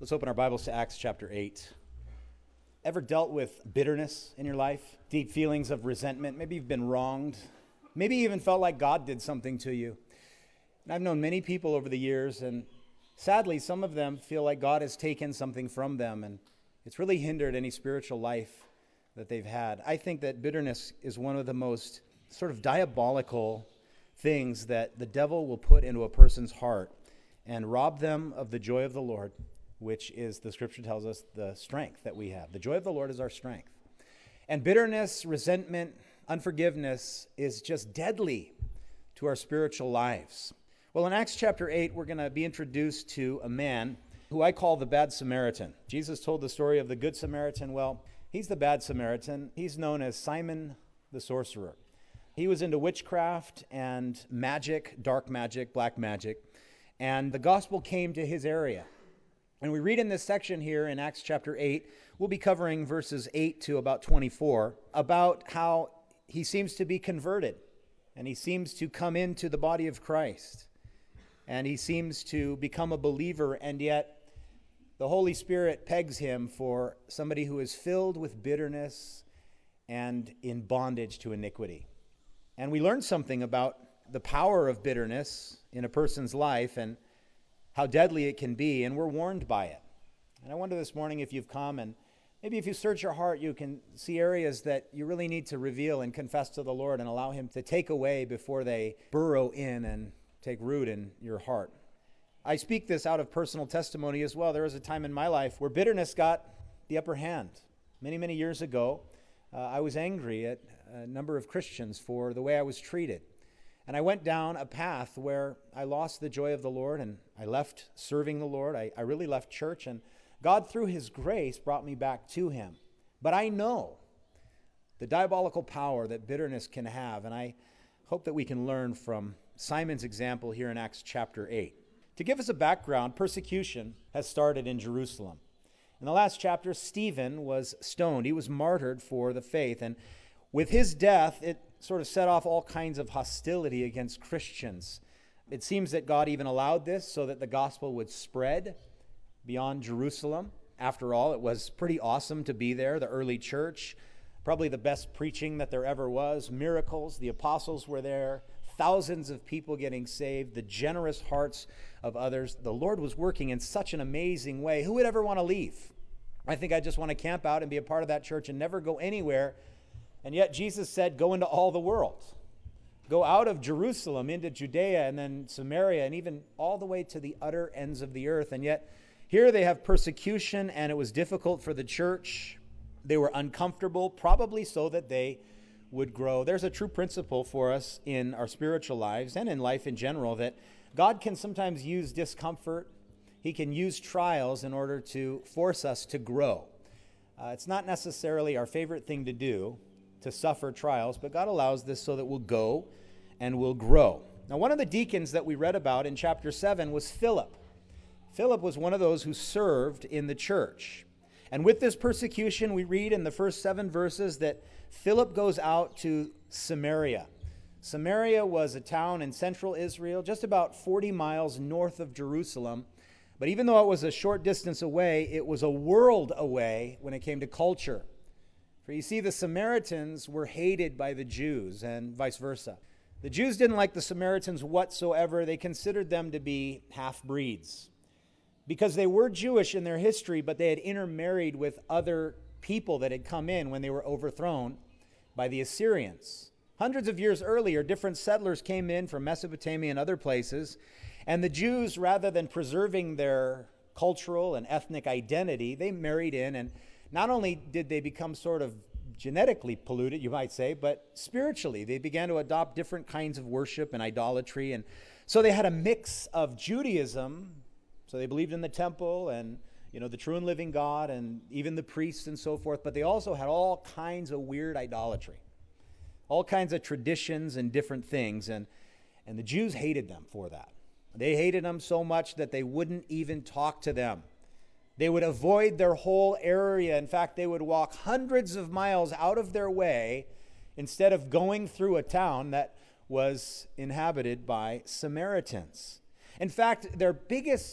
Let's open our Bibles to Acts chapter 8. Ever dealt with bitterness in your life? Deep feelings of resentment? Maybe you've been wronged. Maybe you even felt like God did something to you. And I've known many people over the years, and sadly, some of them feel like God has taken something from them, and it's really hindered any spiritual life that they've had. I think that bitterness is one of the most sort of diabolical things that the devil will put into a person's heart and rob them of the joy of the Lord, which is, the scripture tells us, the strength that we have. The joy of the Lord is our strength. And bitterness, resentment, unforgiveness is just deadly to our spiritual lives. Well, in Acts chapter 8, we're going to be introduced to a man who I call the Bad Samaritan. Jesus told the story of the Good Samaritan. Well, he's the Bad Samaritan. He's known as Simon the Sorcerer. He was into witchcraft and magic, dark magic, black magic, and the gospel came to his area. And we read in this section here in Acts chapter 8, we'll be covering verses 8 to about 24, about how he seems to be converted, and he seems to come into the body of Christ, and he seems to become a believer, and yet the Holy Spirit pegs him for somebody who is filled with bitterness and in bondage to iniquity. And we learn something about the power of bitterness in a person's life and how deadly it can be, and we're warned by it. And I wonder this morning if you've come, and maybe if you search your heart, you can see areas that you really need to reveal and confess to the Lord and allow him to take away before they burrow in and take root in your heart. I speak this out of personal testimony as well. There was a time in my life where bitterness got the upper hand. Many, many years ago, I was angry at a number of Christians for the way I was treated. And I went down a path where I lost the joy of the Lord, and I left serving the Lord. I really left church, and God, through his grace, brought me back to him. But I know the diabolical power that bitterness can have, and I hope that we can learn from Simon's example here in Acts chapter 8. To give us a background, persecution has started in Jerusalem. In the last chapter, Stephen was stoned. He was martyred for the faith, and with his death, it sort of set off all kinds of hostility against Christians. It seems that God even allowed this so that the gospel would spread beyond Jerusalem. After all, it was pretty awesome to be there, the early church, probably the best preaching that there ever was, miracles, the apostles were there, thousands of people getting saved, the generous hearts of others. The Lord was working in such an amazing way. Who would ever want to leave? I think I just want to camp out and be a part of that church and never go anywhere. And yet Jesus said, go into all the world. Go out of Jerusalem into Judea and then Samaria and even all the way to the utter ends of the earth. And yet here they have persecution, and it was difficult for the church. They were uncomfortable, probably so that they would grow. There's a true principle for us in our spiritual lives and in life in general that God can sometimes use discomfort. He can use trials in order to force us to grow. It's not necessarily our favorite thing to do, to suffer trials, but God allows this so that we'll go and we'll grow. Now, one of the deacons that we read about in chapter 7 was Philip. Philip was one of those who served in the church. And with this persecution, we read in the first 7 verses that Philip goes out to Samaria. Samaria was a town in central Israel, just about 40 miles north of Jerusalem. But even though it was a short distance away, it was a world away when it came to culture. For you see, the Samaritans were hated by the Jews and vice versa. The Jews didn't like the Samaritans whatsoever. They considered them to be half-breeds because they were Jewish in their history, but they had intermarried with other people that had come in when they were overthrown by the Assyrians. Hundreds of years earlier, different settlers came in from Mesopotamia and other places, and the Jews, rather than preserving their cultural and ethnic identity, they married in, and not only did they become sort of genetically polluted, you might say, but spiritually. They began to adopt different kinds of worship and idolatry. And so they had a mix of Judaism. So they believed in the temple and, the true and living God and even the priests and so forth. But they also had all kinds of weird idolatry, all kinds of traditions and different things. And the Jews hated them for that. They hated them so much that they wouldn't even talk to them. They would avoid their whole area. In fact, they would walk hundreds of miles out of their way instead of going through a town that was inhabited by Samaritans. In fact, their biggest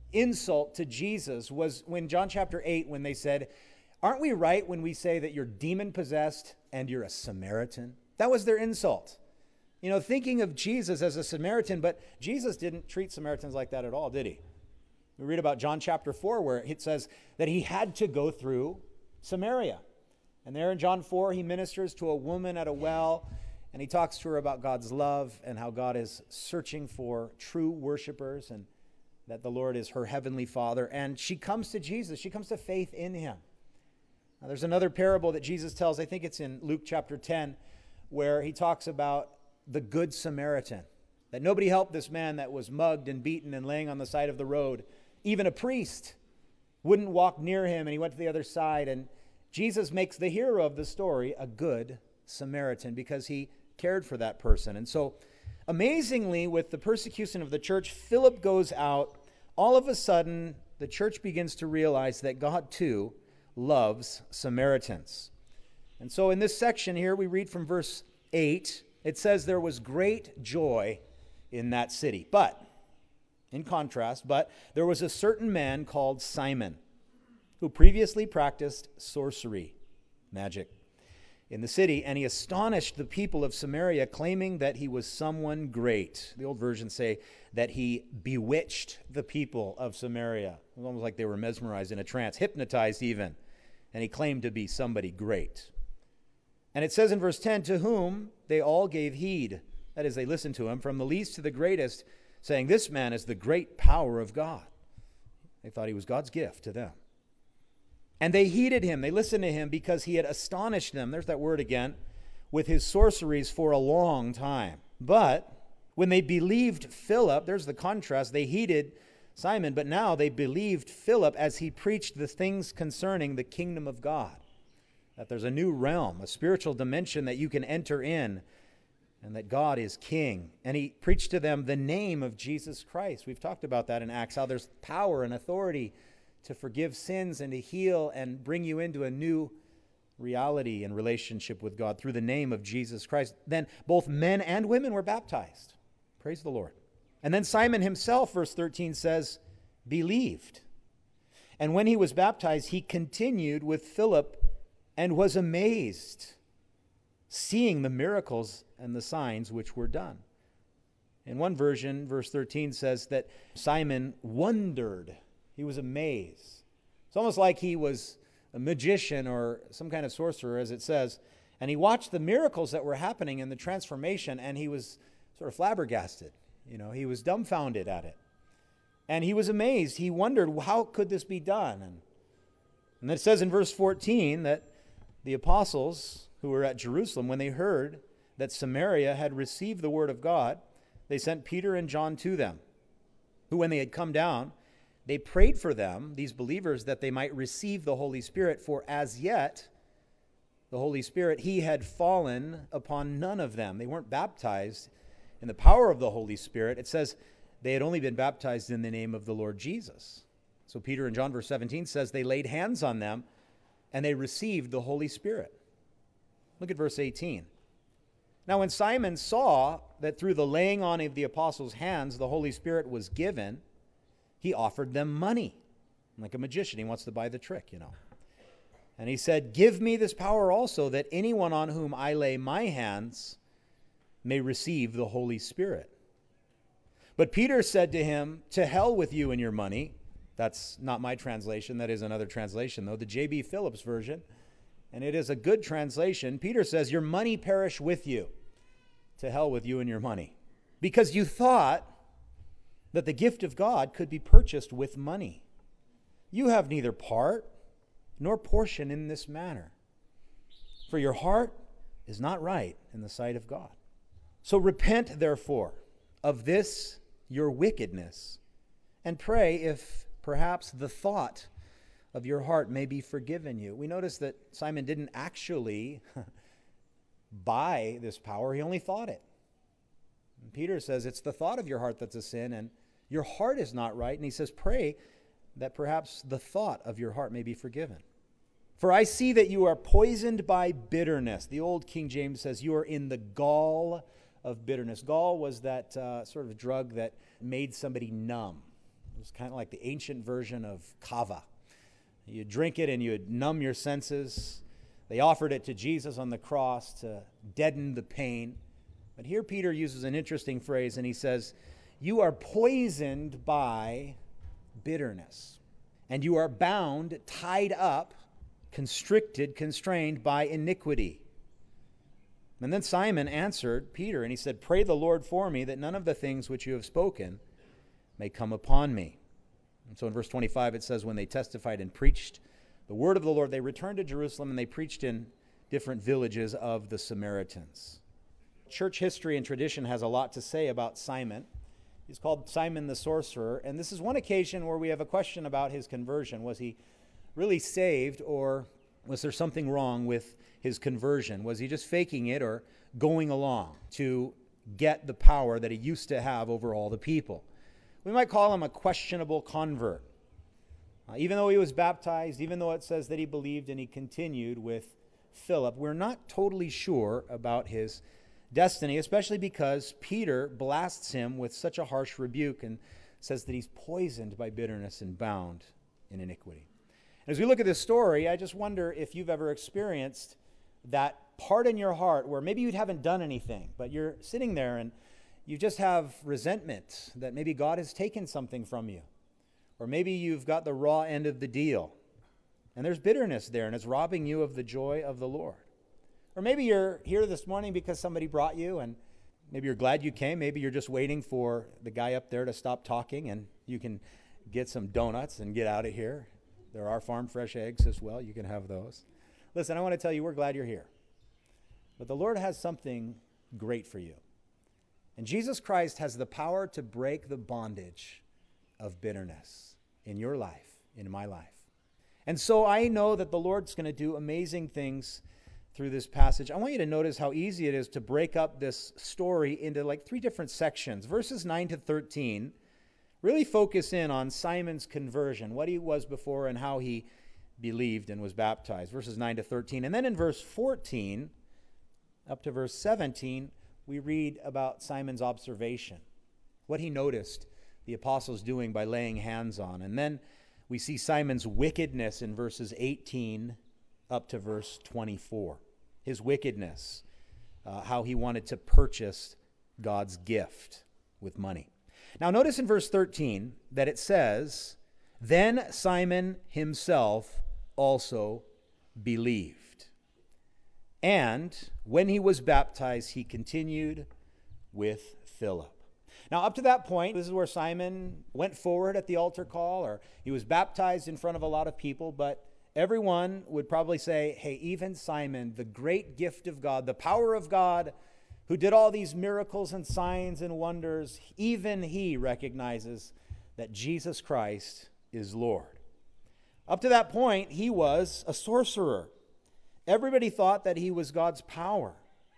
insult to Jesus was when John chapter 8, when they said, aren't we right when we say that you're demon-possessed and you're a Samaritan? That was their insult. You know, thinking of Jesus as a Samaritan, but Jesus didn't treat Samaritans like that at all, did he? We read about John chapter 4 where it says that he had to go through Samaria. And there in John 4, he ministers to a woman at a well, and he talks to her about God's love and how God is searching for true worshipers and that the Lord is her heavenly Father. And she comes to Jesus. She comes to faith in him. Now, there's another parable that Jesus tells, I think it's in Luke chapter 10, where he talks about the Good Samaritan, that nobody helped this man that was mugged and beaten and laying on the side of the road. Even a priest wouldn't walk near him, and he went to the other side. And Jesus makes the hero of the story a good Samaritan because he cared for that person. And so, amazingly, with the persecution of the church, Philip goes out. All of a sudden, the church begins to realize that God, too, loves Samaritans. And so in this section here, we read from verse 8, it says, there was great joy in that city. But, in contrast, there was a certain man called Simon, who previously practiced sorcery, magic, in the city, and he astonished the people of Samaria, claiming that he was someone great. The old versions say that he bewitched the people of Samaria. It was almost like they were mesmerized in a trance, hypnotized even, and he claimed to be somebody great. And it says in verse 10, to whom they all gave heed, that is, they listened to him, from the least to the greatest, saying, this man is the great power of God. They thought he was God's gift to them. And they heeded him, they listened to him because he had astonished them, there's that word again, with his sorceries for a long time. But when they believed Philip, there's the contrast, they heeded Simon, but now they believed Philip as he preached the things concerning the kingdom of God. That there's a new realm, a spiritual dimension that you can enter in, and that God is king. And he preached to them the name of Jesus Christ. We've talked about that in Acts, how there's power and authority to forgive sins and to heal and bring you into a new reality and relationship with God through the name of Jesus Christ. Then both men and women were baptized. Praise the Lord. And then Simon himself, verse 13 says, believed. And when he was baptized, he continued with Philip and was amazed, seeing the miracles and the signs which were done. In one version, verse 13 says that Simon wondered. He was amazed. It's almost like he was a magician or some kind of sorcerer, as it says. And he watched the miracles that were happening in the transformation, and he was sort of flabbergasted. You know, he was dumbfounded at it. And he was amazed. He wondered, how could this be done? And it says in verse 14 that the apostles who were at Jerusalem, when they heard that Samaria had received the word of God, they sent Peter and John to them, who when they had come down, they prayed for them, these believers, that they might receive the Holy Spirit, for as yet the Holy Spirit, he had fallen upon none of them. They weren't baptized in the power of the Holy Spirit. It says they had only been baptized in the name of the Lord Jesus. So Peter and John, verse 17, says they laid hands on them and they received the Holy Spirit. Look at verse 18. Now when Simon saw that through the laying on of the apostles' hands the Holy Spirit was given, he offered them money. Like a magician, he wants to buy the trick, you know. And he said, give me this power also, that anyone on whom I lay my hands may receive the Holy Spirit. But Peter said to him, to hell with you and your money. That's not my translation. That is another translation, though, the J.B. Phillips version. And it is a good translation. Peter says, your money perish with you. To hell with you and your money. Because you thought that the gift of God could be purchased with money. You have neither part nor portion in this matter. For your heart is not right in the sight of God. So repent, therefore, of this your wickedness, and pray if perhaps the thought of your heart may be forgiven you. We notice that Simon didn't actually buy this power. He only thought it. And Peter says it's the thought of your heart that's a sin, and your heart is not right. And he says, pray that perhaps the thought of your heart may be forgiven. For I see that you are poisoned by bitterness. The old King James says you are in the gall of bitterness. Gall was that sort of drug that made somebody numb. It was kind of like the ancient version of kava. You'd drink it and you'd numb your senses. They offered it to Jesus on the cross to deaden the pain. But here Peter uses an interesting phrase, and he says, you are poisoned by bitterness, and you are bound, tied up, constricted, constrained by iniquity. And then Simon answered Peter, and he said, pray the Lord for me, that none of the things which you have spoken may come upon me. And so in verse 25 it says, when they testified and preached the word of the Lord, they returned to Jerusalem, and they preached in different villages of the Samaritans. Church history and tradition has a lot to say about Simon. He's called Simon the Sorcerer, and this is one occasion where we have a question about his conversion. Was he really saved, or was there something wrong with his conversion? Was he just faking it or going along to get the power that he used to have over all the people? We might call him a questionable convert. Even though he was baptized, even though it says that he believed and he continued with Philip, we're not totally sure about his destiny, especially because Peter blasts him with such a harsh rebuke and says that he's poisoned by bitterness and bound in iniquity. As we look at this story, I just wonder if you've ever experienced that part in your heart where maybe you haven't done anything, but you're sitting there and you just have resentment that maybe God has taken something from you. Or maybe you've got the raw end of the deal, and there's bitterness there, and it's robbing you of the joy of the Lord. Or maybe you're here this morning because somebody brought you, and maybe you're glad you came. Maybe you're just waiting for the guy up there to stop talking, and you can get some donuts and get out of here. There are farm fresh eggs as well. You can have those. Listen, I want to tell you, we're glad you're here. But the Lord has something great for you. And Jesus Christ has the power to break the bondage of bitterness in your life, in my life. And so I know that the Lord's going to do amazing things through this passage. I want you to notice how easy it is to break up this story into like 3 different sections. Verses 9 to 13 really focus in on Simon's conversion, what he was before and how he believed and was baptized. Verses 9 to 13. And then in verse 14 up to verse 17, we read about Simon's observation, what he noticed the apostles doing by laying hands on. And then we see Simon's wickedness in verses 18 up to verse 24. His wickedness, how he wanted to purchase God's gift with money. Now notice in verse 13 that it says, then Simon himself also believed. And when he was baptized, he continued with Philip. Now, up to that point, this is where Simon went forward at the altar call, or he was baptized in front of a lot of people, but everyone would probably say, hey, even Simon, the great gift of God, the power of God, who did all these miracles and signs and wonders, even he recognizes that Jesus Christ is Lord. Up to that point, he was a sorcerer. Everybody thought that he was God's power.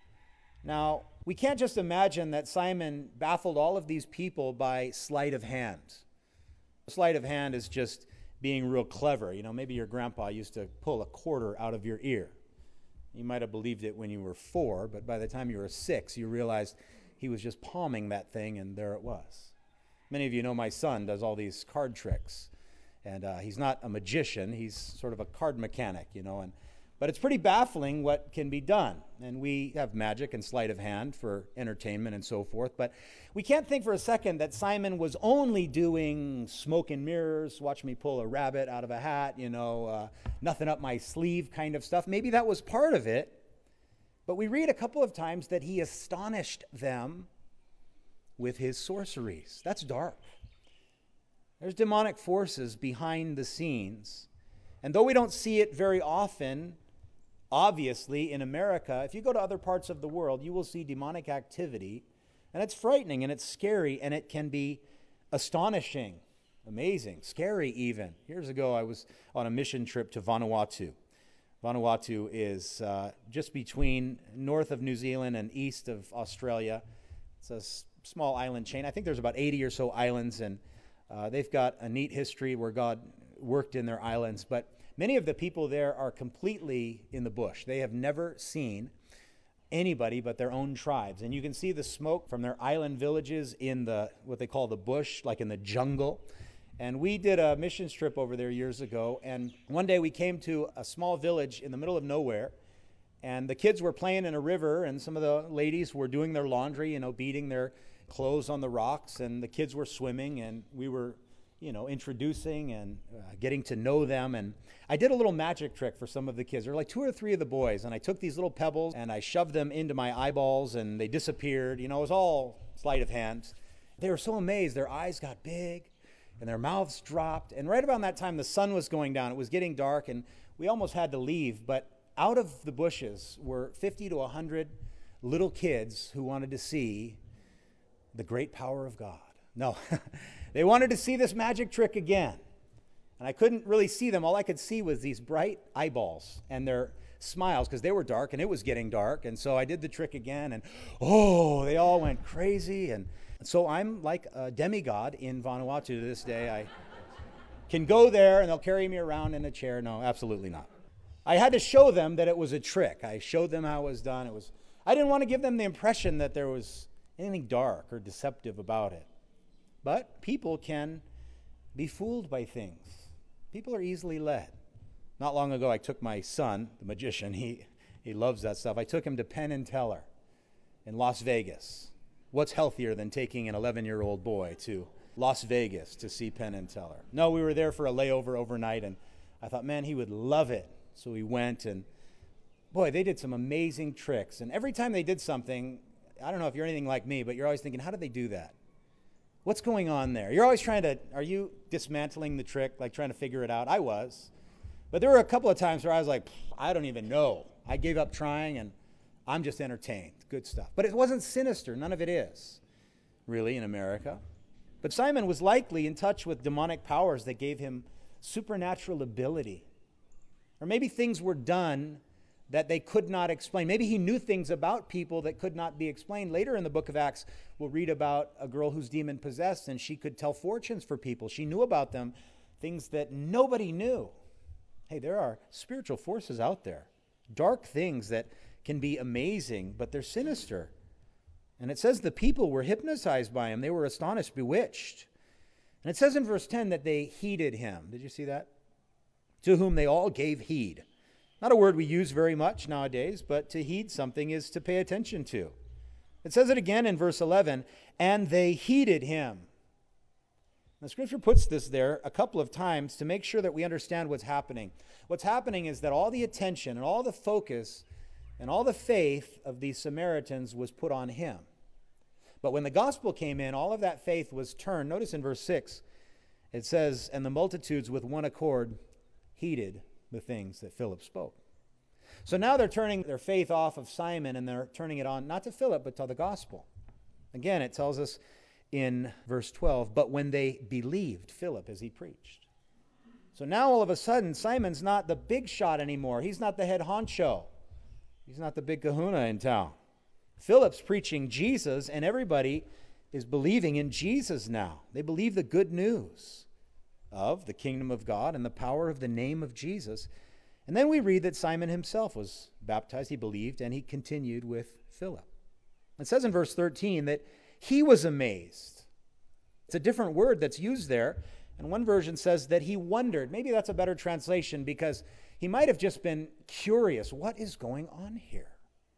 Now, we can't just imagine that Simon baffled all of these people by sleight of hand. Sleight of hand is just being real clever. You know, maybe your grandpa used to pull a quarter out of your ear. You might have believed it when you were 4, but by the time you were 6, you realized he was just palming that thing, and there it was. Many of you know my son does all these card tricks, and he's not a magician. He's sort of a card mechanic, you know, but it's pretty baffling what can be done. And we have magic and sleight of hand for entertainment and so forth. But we can't think for a second that Simon was only doing smoke and mirrors, watch me pull a rabbit out of a hat, you know, nothing up my sleeve kind of stuff. Maybe that was part of it. But we read a couple of times that he astonished them with his sorceries. That's dark. There's demonic forces behind the scenes. And though we don't see it very often, obviously, in America, if you go to other parts of the world, you will see demonic activity, and it's frightening, and it's scary, and it can be astonishing, amazing, scary even. Years ago, I was on a mission trip to Vanuatu. Vanuatu is just between north of New Zealand and east of Australia. It's a small island chain. I think there's about 80 or so islands, and they've got a neat history where God worked in their islands, but many of the people there are completely in the bush. They have never seen anybody but their own tribes. And you can see the smoke from their island villages in the what they call the bush, like in the jungle. And we did a missions trip over there years ago. And one day we came to a small village in the middle of nowhere. And the kids were playing in a river, and some of the ladies were doing their laundry, beating their clothes on the rocks. And the kids were swimming, and we were, introducing and getting to know them. And I did a little magic trick for some of the kids. There were like 2 or 3 of the boys, and I took these little pebbles, and I shoved them into my eyeballs, and they disappeared. It was all sleight of hand. They were so amazed. Their eyes got big, and their mouths dropped. And right around that time, the sun was going down. It was getting dark, and we almost had to leave. But out of the bushes were 50 to 100 little kids who wanted to see the great power of God. No, they wanted to see this magic trick again. And I couldn't really see them. All I could see was these bright eyeballs and their smiles, because they were dark and it was getting dark. And so I did the trick again, and they all went crazy. And so I'm like a demigod in Vanuatu to this day. I can go there and they'll carry me around in a chair. No, absolutely not. I had to show them that it was a trick. I showed them how it was done. I didn't want to give them the impression that there was anything dark or deceptive about it. But people can be fooled by things. People are easily led. Not long ago, I took my son, the magician, he loves that stuff. I took him to Penn and Teller in Las Vegas. What's healthier than taking an 11-year-old boy to Las Vegas to see Penn and Teller? No, we were there for a layover overnight, and I thought, man, he would love it. So we went, and boy, they did some amazing tricks. And every time they did something, I don't know if you're anything like me, but you're always thinking, how did they do that? What's going on there? You're always are you dismantling the trick, like trying to figure it out? I was. But there were a couple of times where I was like, I don't even know. I gave up trying, and I'm just entertained. Good stuff. But it wasn't sinister. None of it is, really, in America. But Simon was likely in touch with demonic powers that gave him supernatural ability. Or maybe things were done that they could not explain. Maybe he knew things about people that could not be explained. Later in the book of Acts, we'll read about a girl who's demon-possessed, and she could tell fortunes for people. She knew about them, things that nobody knew. Hey, there are spiritual forces out there, dark things that can be amazing, but they're sinister. And it says the people were hypnotized by him. They were astonished, bewitched. And it says in verse 10 that they heeded him. Did you see that? To whom they all gave heed. Not a word we use very much nowadays, but to heed something is to pay attention to. It says it again in verse 11, and they heeded him. The scripture puts this there a couple of times to make sure that we understand what's happening. What's happening is that all the attention and all the focus and all the faith of these Samaritans was put on him. But when the gospel came in, all of that faith was turned. Notice in verse 6, it says, and the multitudes with one accord heeded the things that Philip spoke. So now they're turning their faith off of Simon, and they're turning it on not to Philip, but to the gospel. Again, it tells us in verse 12, but when they believed Philip as he preached. So now all of a sudden, Simon's not the big shot anymore. He's not the head honcho. He's not the big kahuna in town. Philip's preaching Jesus, and everybody is believing in Jesus now. They believe the good news of the kingdom of God and the power of the name of Jesus. And then we read that Simon himself was baptized. He believed, and he continued with Philip. It says in verse 13 that he was amazed. It's a different word that's used there. And one version says that he wondered. Maybe that's a better translation, because he might have just been curious. What is going on here?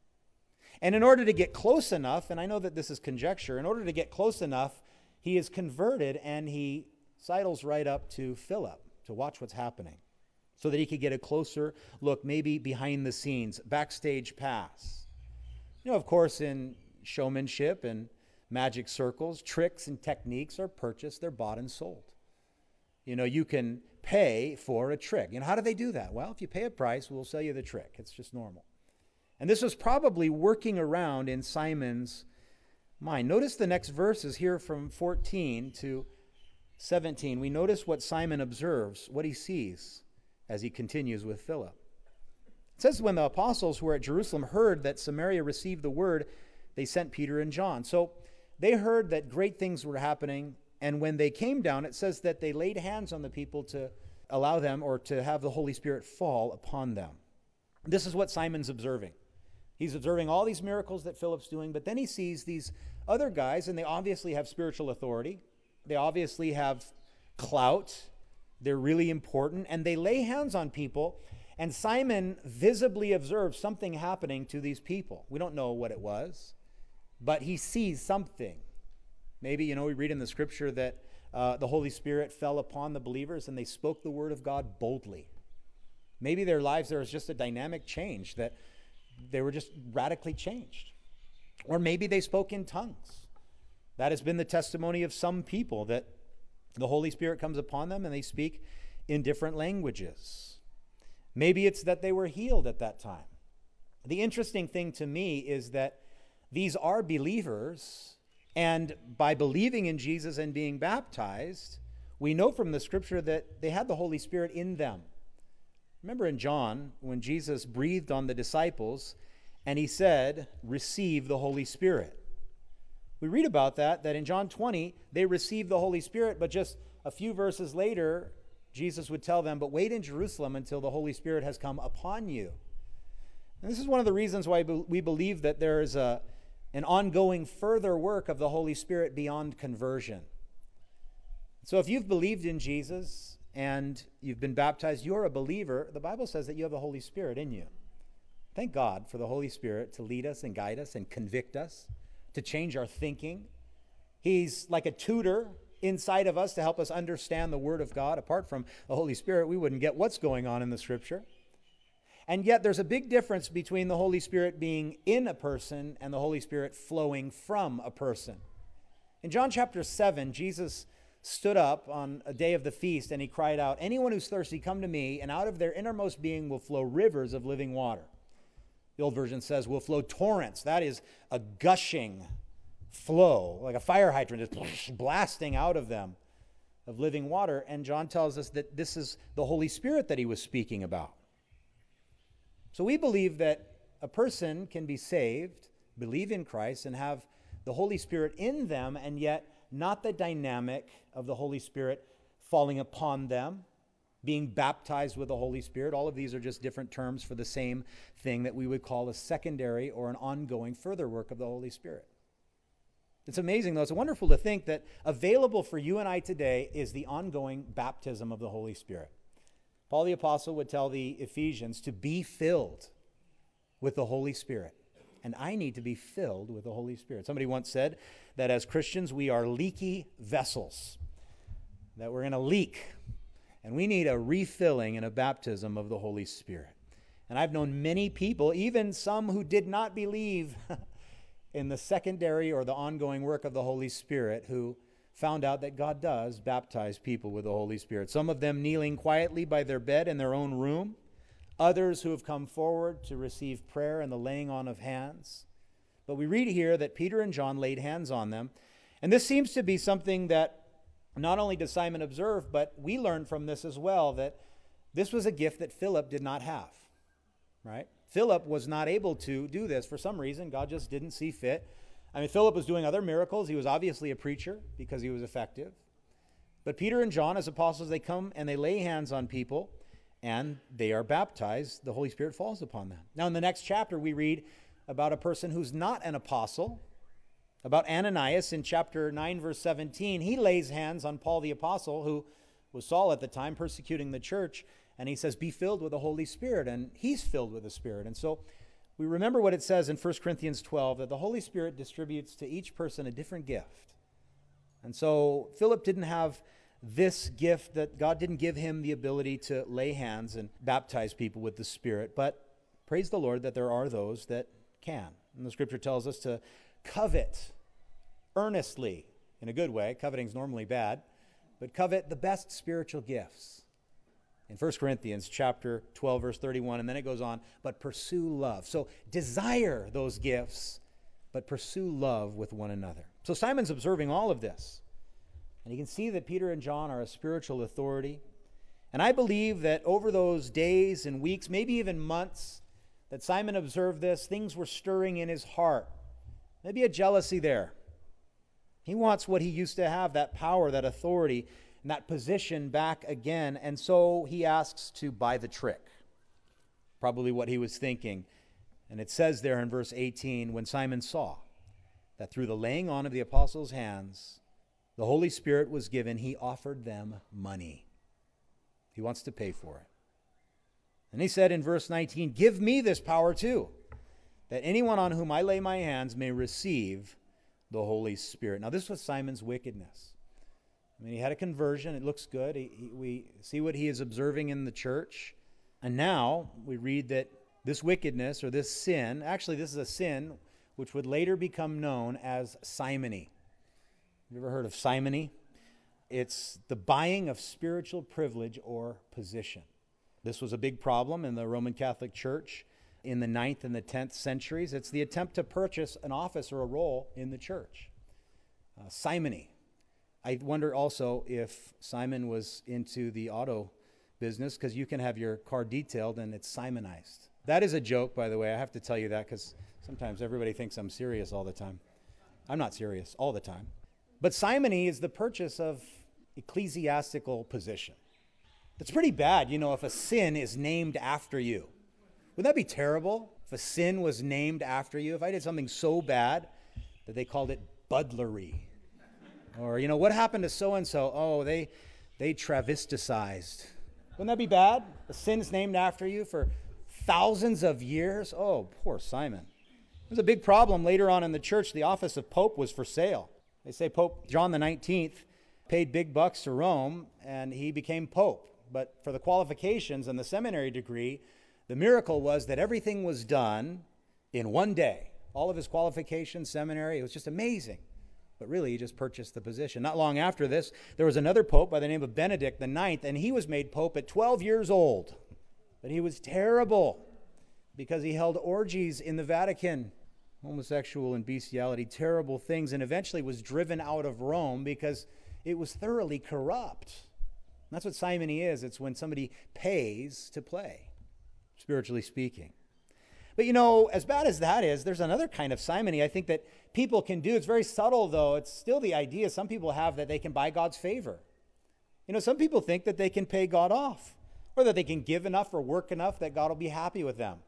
And in order to get close enough, and I know that this is conjecture, in order to get close enough, he is converted, and he sidles right up to Philip to watch what's happening so that he could get a closer look, maybe behind the scenes, backstage pass. Of course, in showmanship and magic circles, tricks and techniques are purchased, they're bought and sold. You can pay for a trick. How do they do that? Well, if you pay a price, we'll sell you the trick. It's just normal. And this was probably working around in Simon's mind. Notice the next verses here from 14 to 17. We notice what Simon observes, what he sees as he continues with Philip. It says, when the apostles who were at Jerusalem heard that Samaria received the word, they sent Peter and John. So they heard that great things were happening, and when they came down, it says that they laid hands on the people to allow them, or to have the Holy Spirit fall upon them. This is what Simon's observing. He's observing all these miracles that Philip's doing, but then he sees these other guys, and they obviously have spiritual authority. They obviously have clout. They're really important, and they lay hands on people, and Simon visibly observes something happening to these people. We don't know what it was, but he sees something. Maybe, we read in the scripture that the Holy Spirit fell upon the believers and they spoke the word of God boldly. Maybe their lives, there was just a dynamic change, that they were just radically changed. Or maybe they spoke in tongues. That has been the testimony of some people, that the Holy Spirit comes upon them and they speak in different languages. Maybe it's that they were healed at that time. The interesting thing to me is that these are believers, and by believing in Jesus and being baptized, we know from the scripture that they had the Holy Spirit in them. Remember in John, when Jesus breathed on the disciples and he said, "Receive the Holy Spirit." We read about that in John 20, they received the Holy Spirit, but just a few verses later, Jesus would tell them, "But wait in Jerusalem until the Holy Spirit has come upon you." And this is one of the reasons why we believe that there is an ongoing further work of the Holy Spirit beyond conversion. So if you've believed in Jesus and you've been baptized, you're a believer. The Bible says that you have the Holy Spirit in you. Thank God for the Holy Spirit to lead us and guide us and convict us, to change our thinking. He's like a tutor inside of us to help us understand the Word of God. Apart from the Holy Spirit, we wouldn't get what's going on in the Scripture. And yet there's a big difference between the Holy Spirit being in a person and the Holy Spirit flowing from a person. In John chapter 7, Jesus stood up on a day of the feast and he cried out, "Anyone who's thirsty, come to me, and out of their innermost being will flow rivers of living water." The old version says will flow torrents. That is a gushing flow, like a fire hydrant just blasting out of them of living water. And John tells us that this is the Holy Spirit that he was speaking about. So we believe that a person can be saved, believe in Christ, and have the Holy Spirit in them, and yet not the dynamic of the Holy Spirit falling upon them, being baptized with the Holy Spirit. All of these are just different terms for the same thing that we would call a secondary or an ongoing further work of the Holy Spirit. It's amazing, though. It's wonderful to think that available for you and I today is the ongoing baptism of the Holy Spirit. Paul the Apostle would tell the Ephesians to be filled with the Holy Spirit. And I need to be filled with the Holy Spirit. Somebody once said that as Christians, we are leaky vessels, that we're going to leak. And we need a refilling and a baptism of the Holy Spirit. And I've known many people, even some who did not believe in the secondary or the ongoing work of the Holy Spirit, who found out that God does baptize people with the Holy Spirit. Some of them kneeling quietly by their bed in their own room. Others who have come forward to receive prayer and the laying on of hands. But we read here that Peter and John laid hands on them. And this seems to be something that not only does Simon observe, but we learn from this as well, that this was a gift that Philip did not have, right? Philip was not able to do this for some reason. God just didn't see fit. I mean, Philip was doing other miracles. He was obviously a preacher because he was effective. But Peter and John, as apostles, they come and they lay hands on people and they are baptized. The Holy Spirit falls upon them. Now, in the next chapter, we read about a person who's not an apostle, about Ananias in chapter 9, verse 17. He lays hands on Paul the apostle, who was Saul at the time, persecuting the church, and he says, "Be filled with the Holy Spirit," and he's filled with the Spirit. And so we remember what it says in 1 Corinthians 12, that the Holy Spirit distributes to each person a different gift. And so Philip didn't have this gift, that God didn't give him the ability to lay hands and baptize people with the Spirit. But praise the Lord that there are those that can. And the scripture tells us to covet earnestly, in a good way. Coveting is normally bad, but covet the best spiritual gifts. In 1 Corinthians chapter 12, verse 31, and then it goes on, but pursue love. So desire those gifts, but pursue love with one another. So Simon's observing all of this. And you can see that Peter and John are a spiritual authority. And I believe that over those days and weeks, maybe even months, that Simon observed this, things were stirring in his heart. Maybe a jealousy there. He wants what he used to have, that power, that authority, and that position back again. And so he asks to buy the trick. Probably what he was thinking. And it says there in verse 18, when Simon saw that through the laying on of the apostles' hands, the Holy Spirit was given, he offered them money. He wants to pay for it. And he said in verse 19, give me this power too, that anyone on whom I lay my hands may receive the Holy Spirit. Now this was Simon's wickedness. I mean, he had a conversion. It looks good. We see what he is observing in the church. And now we read that this wickedness or this sin, actually this is a sin which would later become known as simony. You ever heard of simony? It's the buying of spiritual privilege or position. This was a big problem in the Roman Catholic Church in the 9th and the 10th centuries. It's the attempt to purchase an office or a role in the church. Simony. I wonder also if Simon was into the auto business, because you can have your car detailed and it's Simonized. That is a joke, by the way. I have to tell you that because sometimes everybody thinks I'm serious all the time. I'm not serious all the time. But simony is the purchase of ecclesiastical position. It's pretty bad, if a sin is named after you. Wouldn't that be terrible if a sin was named after you? If I did something so bad that they called it budlery. Or, what happened to so-and-so? Oh, they travesticized. Wouldn't that be bad? A sin's named after you for thousands of years? Oh, poor Simon. It was a big problem later on in the church. The office of Pope was for sale. They say Pope John the 19th paid big bucks to Rome, and he became Pope. But for the qualifications and the seminary degree, the miracle was that everything was done in one day. All of his qualifications, seminary, it was just amazing. But really, he just purchased the position. Not long after this, there was another pope by the name of Benedict the Ninth, and he was made pope at 12 years old. But he was terrible because he held orgies in the Vatican. Homosexual and bestiality, terrible things, and eventually was driven out of Rome because it was thoroughly corrupt. And that's what simony is. It's when somebody pays to play, spiritually speaking. But as bad as that is, there's another kind of simony I think that people can do. It's very subtle, though. It's still the idea some people have that they can buy God's favor. Some people think that they can pay God off, or that they can give enough or work enough that God will be happy with them.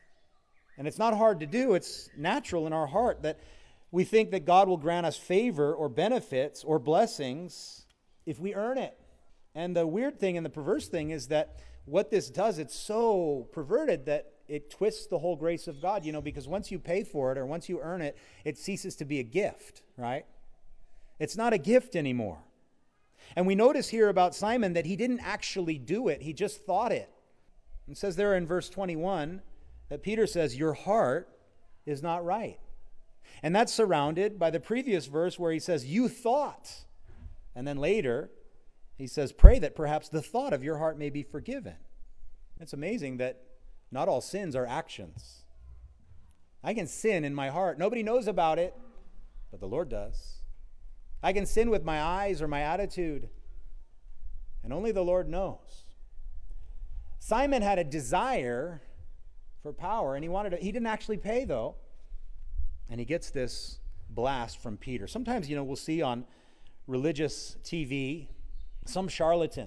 And it's not hard to do. It's natural in our heart that we think that God will grant us favor or benefits or blessings if we earn it. And the weird thing and the perverse thing is that what this does, it's so perverted that it twists the whole grace of God, because once you pay for it or once you earn it, it ceases to be a gift, right? It's not a gift anymore. And we notice here about Simon that he didn't actually do it. He just thought it. It says there in verse 21 that Peter says, your heart is not right. And that's surrounded by the previous verse where he says, you thought. And then later, he says, pray that perhaps the thought of your heart may be forgiven. It's amazing that not all sins are actions. I can sin in my heart. Nobody knows about it, but the Lord does. I can sin with my eyes or my attitude, and only the Lord knows. Simon had a desire for power, and he didn't actually pay, though. And he gets this blast from Peter. Sometimes, we'll see on religious TV some charlatan,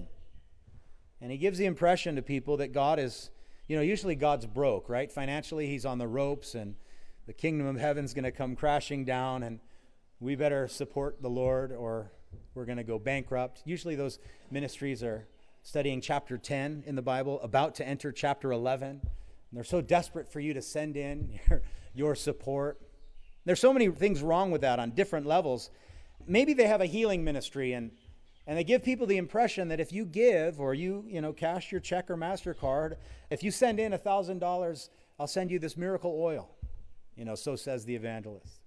and he gives the impression to people that God is, usually God's broke, right? Financially, he's on the ropes, and the kingdom of heaven's going to come crashing down, and we better support the Lord or we're going to go bankrupt. Usually those ministries are studying chapter 10 in the Bible, about to enter chapter 11. And they're so desperate for you to send in your support. There's so many things wrong with that on different levels. Maybe they have a healing ministry and they give people the impression that if you give or you cash your check or MasterCard, if you send in $1,000, I'll send you this miracle oil. So says the evangelist.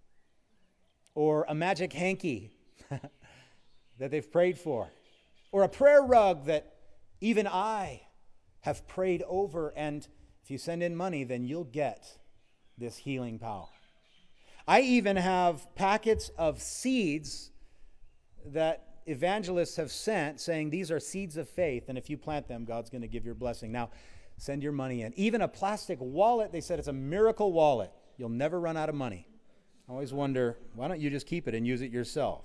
Or a magic hanky that they've prayed for. Or a prayer rug that even I have prayed over, and if you send in money, then you'll get this healing power. I even have packets of seeds that evangelists have sent saying these are seeds of faith, and if you plant them, God's going to give your blessing. Now, send your money in. Even a plastic wallet, they said it's a miracle wallet. You'll never run out of money. I always wonder, why don't you just keep it and use it yourself?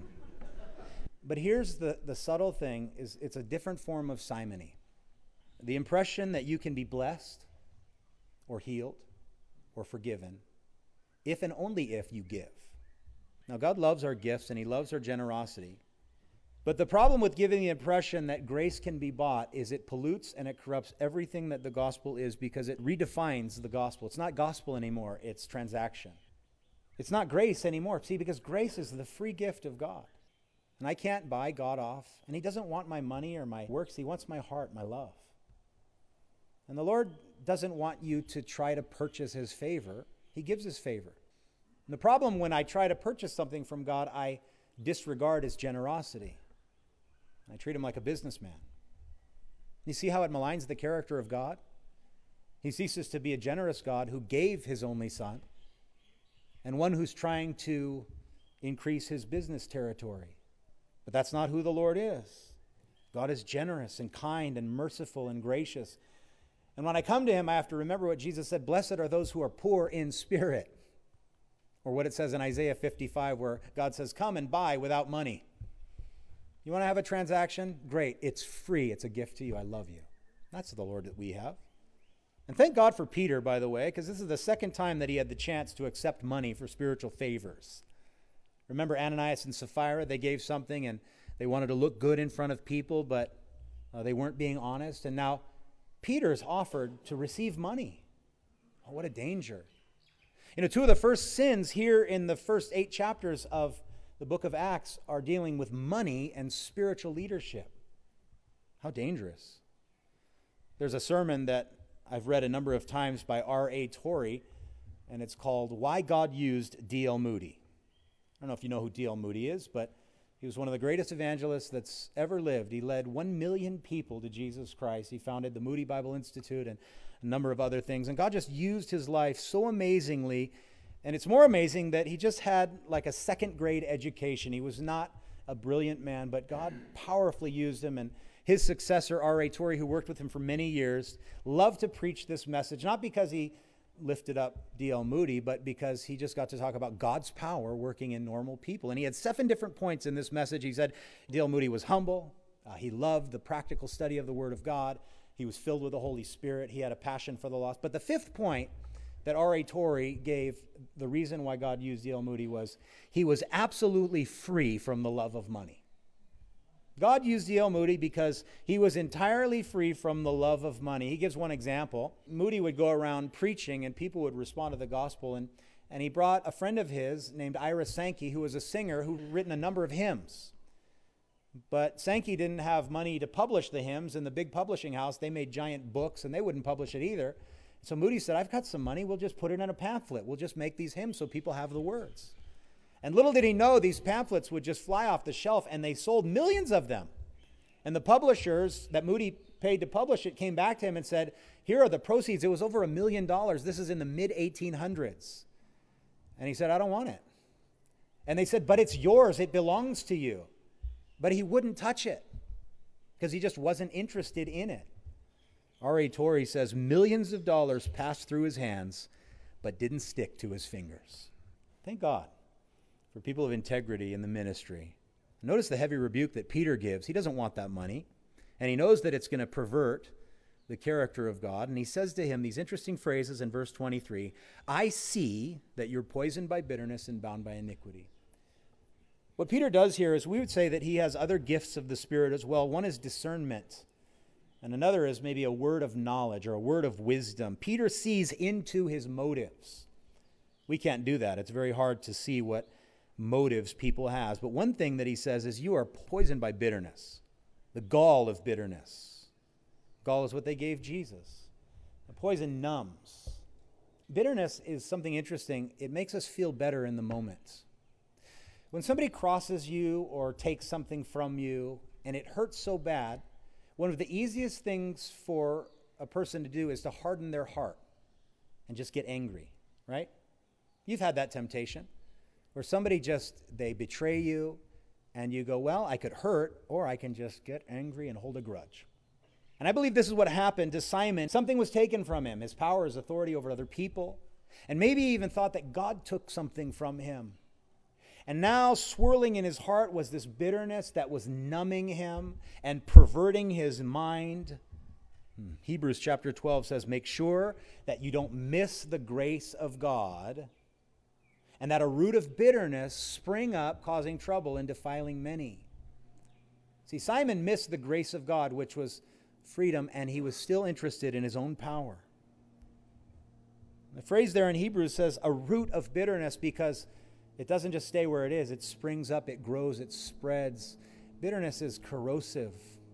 But here's the subtle thing, is it's a different form of simony. The impression that you can be blessed or healed or forgiven if and only if you give. Now, God loves our gifts and he loves our generosity. But the problem with giving the impression that grace can be bought is it pollutes and it corrupts everything that the gospel is, because it redefines the gospel. It's not gospel anymore, it's transaction. It's not grace anymore. See, because grace is the free gift of God. And I can't buy God off. And he doesn't want my money or my works. He wants my heart, my love. And the Lord doesn't want you to try to purchase his favor. He gives his favor. And the problem when I try to purchase something from God, I disregard his generosity. I treat him like a businessman. You see how it maligns the character of God? He ceases to be a generous God who gave his only son, and one who's trying to increase his business territory. But that's not who the Lord is. God is generous and kind and merciful and gracious. And when I come to him, I have to remember what Jesus said, blessed are those who are poor in spirit. Or what it says in Isaiah 55, where God says, come and buy without money. You want to have a transaction? Great. It's free. It's a gift to you. I love you. That's the Lord that we have. And thank God for Peter, by the way, because this is the second time that he had the chance to accept money for spiritual favors. Remember Ananias and Sapphira? They gave something and they wanted to look good in front of people, but they weren't being honest. And now Peter's offered to receive money. Oh, what a danger. You know, two of the first sins here in the first 8 chapters of the book of Acts are dealing with money and spiritual leadership. How dangerous. There's a sermon that I've read a number of times by R.A. Torrey, and it's called Why God Used D.L. Moody. I don't know if you know who D.L. Moody is, but he was one of the greatest evangelists that's ever lived. He led 1 million people to Jesus Christ. He founded the Moody Bible Institute and a number of other things. And God just used his life so amazingly. And it's more amazing that he just had like a second-grade education. He was not a brilliant man, but God powerfully used him. And his successor, R.A. Torrey, who worked with him for many years, loved to preach this message, not because he lifted up D.L. Moody, but because he just got to talk about God's power working in normal people. And he had 7 different points in this message. He said D.L. Moody was humble. He loved the practical study of the Word of God. He was filled with the Holy Spirit. He had a passion for the lost. But the 5th point that R.A. Torrey gave, the reason why God used D.L. Moody, was he was absolutely free from the love of money. God used D.L. Moody because he was entirely free from the love of money. He gives one example. Moody would go around preaching and people would respond to the gospel. And he brought a friend of his named Ira Sankey, who was a singer who'd written a number of hymns. But Sankey didn't have money to publish the hymns. In the big publishing house, they made giant books and they wouldn't publish it either. So Moody said, I've got some money. We'll just put it in a pamphlet. We'll just make these hymns so people have the words. And little did he know these pamphlets would just fly off the shelf, and they sold millions of them. And the publishers that Moody paid to publish it came back to him and said, here are the proceeds. It was over $1 million. This is in the mid-1800s. And he said, I don't want it. And they said, but it's yours. It belongs to you. But he wouldn't touch it because he just wasn't interested in it. R.A. Torrey says millions of dollars passed through his hands, but didn't stick to his fingers. Thank God for people of integrity in the ministry. Notice the heavy rebuke that Peter gives. He doesn't want that money, and he knows that it's going to pervert the character of God. And he says to him these interesting phrases in verse 23, I see that you're poisoned by bitterness and bound by iniquity. What Peter does here is we would say that he has other gifts of the Spirit as well. One is discernment, and another is maybe a word of knowledge or a word of wisdom. Peter sees into his motives. We can't do that. It's very hard to see what motives people has. But one thing that he says is you are poisoned by bitterness, the gall of bitterness. Gall is what they gave Jesus. The poison numbs. Bitterness is something interesting. It makes us feel better in the moment. When somebody crosses you or takes something from you and it hurts so bad, one of the easiest things for a person to do is to harden their heart and just get angry, right? You've had that temptation where somebody they betray you and you go, well, I could hurt or I can just get angry and hold a grudge. And I believe this is what happened to Simon. Something was taken from him, his power, his authority over other people, and maybe he even thought that God took something from him. And now swirling in his heart was this bitterness that was numbing him and perverting his mind. Hebrews chapter 12 says, make sure that you don't miss the grace of God, and that a root of bitterness spring up, causing trouble and defiling many. See, Simon missed the grace of God, which was freedom, and he was still interested in his own power. The phrase there in Hebrews says a root of bitterness, because it doesn't just stay where it is. It springs up, it grows, it spreads. Bitterness is corrosive.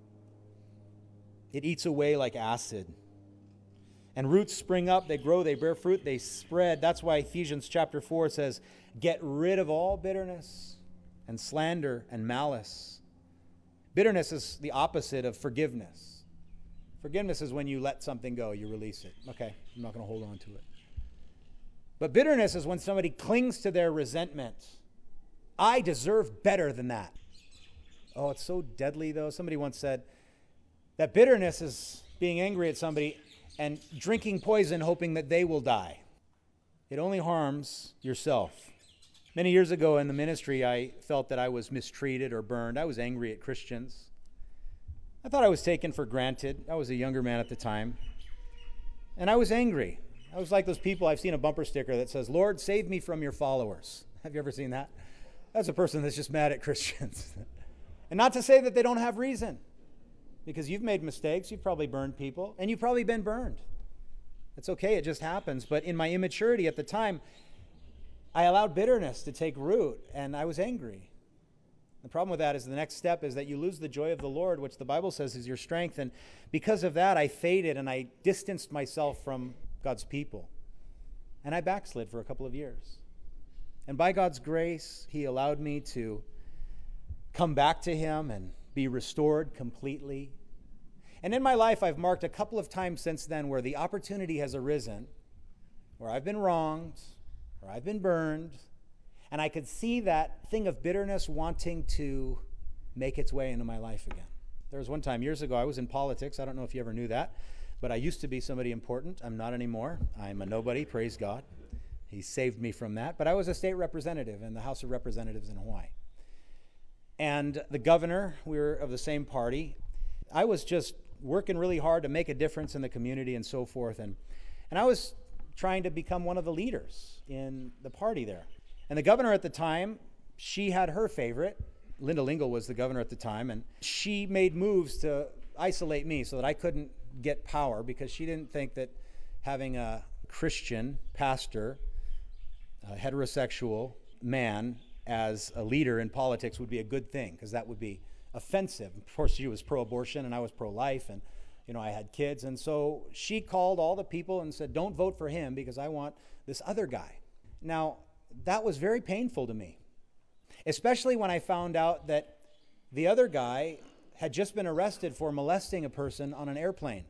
It eats away like acid. And roots spring up, they grow, they bear fruit, they spread. That's why Ephesians chapter 4 says, get rid of all bitterness and slander and malice. Bitterness is the opposite of forgiveness. Forgiveness is when you let something go, you release it. Okay, I'm not going to hold on to it. But bitterness is when somebody clings to their resentment. I deserve better than that. Oh, it's so deadly, though. Somebody once said that bitterness is being angry at somebody and drinking poison hoping that they will die. It only harms yourself. Many years ago in the ministry, I felt that I was mistreated or burned. I was angry at Christians. I thought I was taken for granted. I was a younger man at the time. And I was angry. I was like those people, I've seen a bumper sticker that says, Lord, save me from your followers. Have you ever seen that? That's a person that's just mad at Christians. And not to say that they don't have reason, because you've made mistakes, you've probably burned people, and you've probably been burned. It's okay, it just happens. But in my immaturity at the time, I allowed bitterness to take root, and I was angry. The problem with that is the next step is that you lose the joy of the Lord, which the Bible says is your strength. And because of that, I faded and I distanced myself from God's people. And I backslid for a couple of years. And by God's grace, He allowed me to come back to Him and be restored completely. And in my life, I've marked a couple of times since then where the opportunity has arisen, where I've been wronged, where I've been burned, and I could see that thing of bitterness wanting to make its way into my life again. There was one time years ago, I was in politics. I don't know if you ever knew that. But I used to be somebody important. I'm not anymore. I'm a nobody, praise God. He saved me from that. But I was a state representative in the House of Representatives in Hawaii. And the governor, we were of the same party. I was just working really hard to make a difference in the community and so forth. And I was trying to become one of the leaders in the party there. And the governor at the time, she had her favorite. Linda Lingle was the governor at the time. And she made moves to isolate me so that I couldn't get power, because she didn't think that having a Christian pastor, a heterosexual man as a leader in politics would be a good thing, because that would be offensive. Of course, she was pro-abortion and I was pro-life, and I had kids, and so she called all the people and said, don't vote for him because I want this other guy. Now, that was very painful to me, especially when I found out that the other guy had just been arrested for molesting a person on an airplane.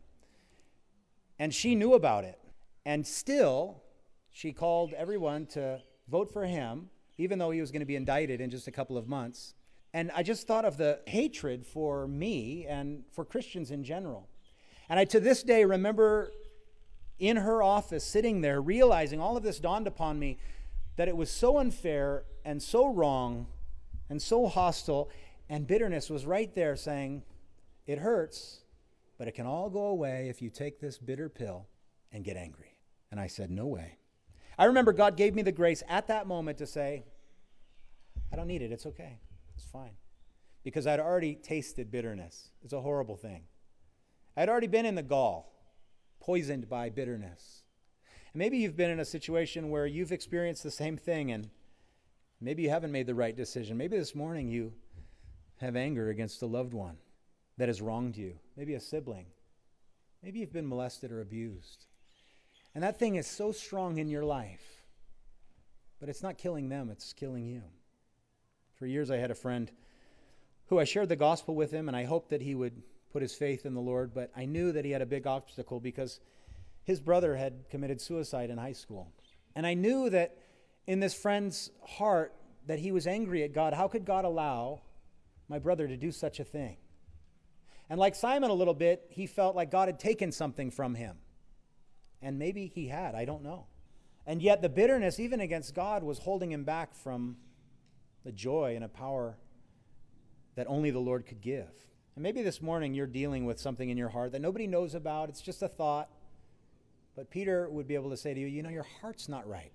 And she knew about it. And still, she called everyone to vote for him, even though he was going to be indicted in just a couple of months. And I just thought of the hatred for me and for Christians in general. And I, to this day, remember in her office, sitting there, realizing all of this dawned upon me, that it was so unfair and so wrong and so hostile. And bitterness was right there saying, it hurts, but it can all go away if you take this bitter pill and get angry. And I said, no way. I remember God gave me the grace at that moment to say, I don't need it. It's okay. It's fine. Because I'd already tasted bitterness. It's a horrible thing. I'd already been in the gall, poisoned by bitterness. And maybe you've been in a situation where you've experienced the same thing, and maybe you haven't made the right decision. Maybe this morning you have anger against a loved one that has wronged you, maybe a sibling. Maybe you've been molested or abused. And that thing is so strong in your life, but it's not killing them, it's killing you. For years I had a friend who I shared the gospel with him, and I hoped that he would put his faith in the Lord, but I knew that he had a big obstacle because his brother had committed suicide in high school. And I knew that in this friend's heart that he was angry at God. How could God allow my brother to do such a thing? And like Simon a little bit, he felt like God had taken something from him. And maybe he had, I don't know. And yet the bitterness, even against God, was holding him back from the joy and a power that only the Lord could give. And maybe this morning you're dealing with something in your heart that nobody knows about. It's just a thought. But Peter would be able to say to you, your heart's not right.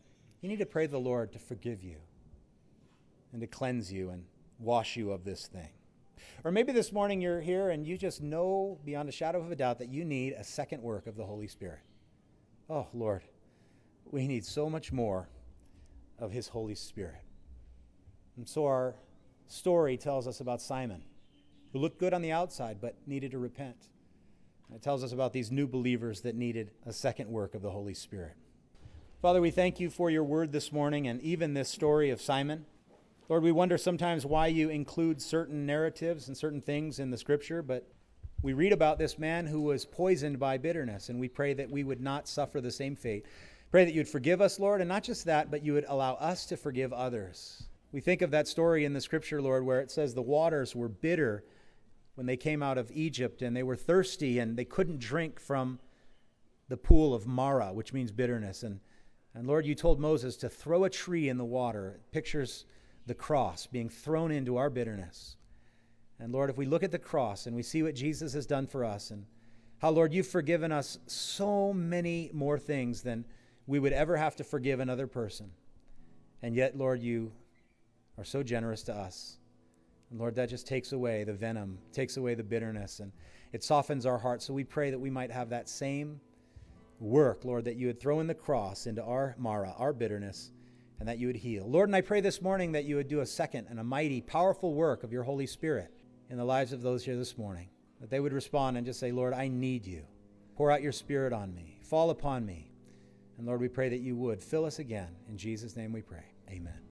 you need to pray the Lord to forgive you and to cleanse you and wash you of this thing. Or maybe this morning you're here and you just know beyond a shadow of a doubt that you need a second work of the Holy Spirit. Oh, Lord, we need so much more of his Holy Spirit. And so our story tells us about Simon, who looked good on the outside but needed to repent. It tells us about these new believers that needed a second work of the Holy Spirit. Father, we thank you for your word this morning and even this story of Simon. Lord, we wonder sometimes why you include certain narratives and certain things in the Scripture, but we read about this man who was poisoned by bitterness, and we pray that we would not suffer the same fate. Pray that you would forgive us, Lord, and not just that, but you would allow us to forgive others. We think of that story in the Scripture, Lord, where it says the waters were bitter when they came out of Egypt, and they were thirsty, and they couldn't drink from the pool of Marah, which means bitterness. And Lord, you told Moses to throw a tree in the water. It pictures the cross being thrown into our bitterness. And Lord, if we look at the cross and we see what Jesus has done for us, and how, Lord, you've forgiven us so many more things than we would ever have to forgive another person. And yet, Lord, you are so generous to us. And Lord, that just takes away the venom, takes away the bitterness, and it softens our hearts. So we pray that we might have that same work, Lord, that you would throw in the cross into our Mara, our bitterness, and that you would heal. Lord, and I pray this morning that you would do a second and a mighty, powerful work of your Holy Spirit in the lives of those here this morning, that they would respond and just say, Lord, I need you. Pour out your Spirit on me. Fall upon me. And Lord, we pray that you would fill us again. In Jesus' name we pray. Amen.